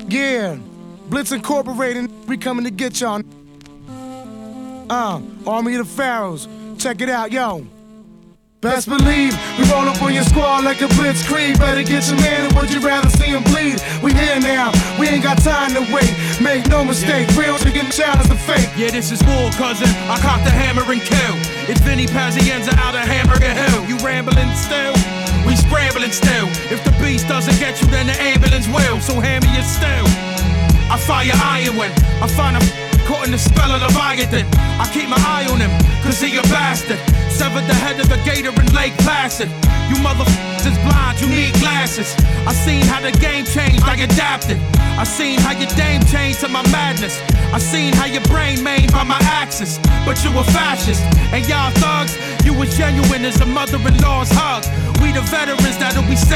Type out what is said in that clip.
Yeah, Blitz Incorporated, we coming to get y'all. Army of the Pharaohs, check it out, yo. Best believe, we roll up on your squad like a blitzkrieg. Better get your man, or would you rather see him bleed? We here now, we ain't got time to wait. Make no mistake, real chicken challenge the fake. Yeah, this is war, cousin, I cock the hammer and kill. It's Vinny Pazienza out of Hamburger Hill. You rambling still? We scrambling still. If the beast doesn't get you, then the ambulance will. So hand me your still. I fire iron when I find a caught in the spell of Leviathan. I keep my eye on him, cause he a bastard. Severed the head of the gator in Lake Placid. You motherfuckers is blind, you need glasses. I seen how the game changed, I adapted. I seen how your dame changed to my madness. I seen how your brain made by my axis. But you a fascist, and y'all thugs, you as genuine as a mother-in-law's hug. We the veterans that'll be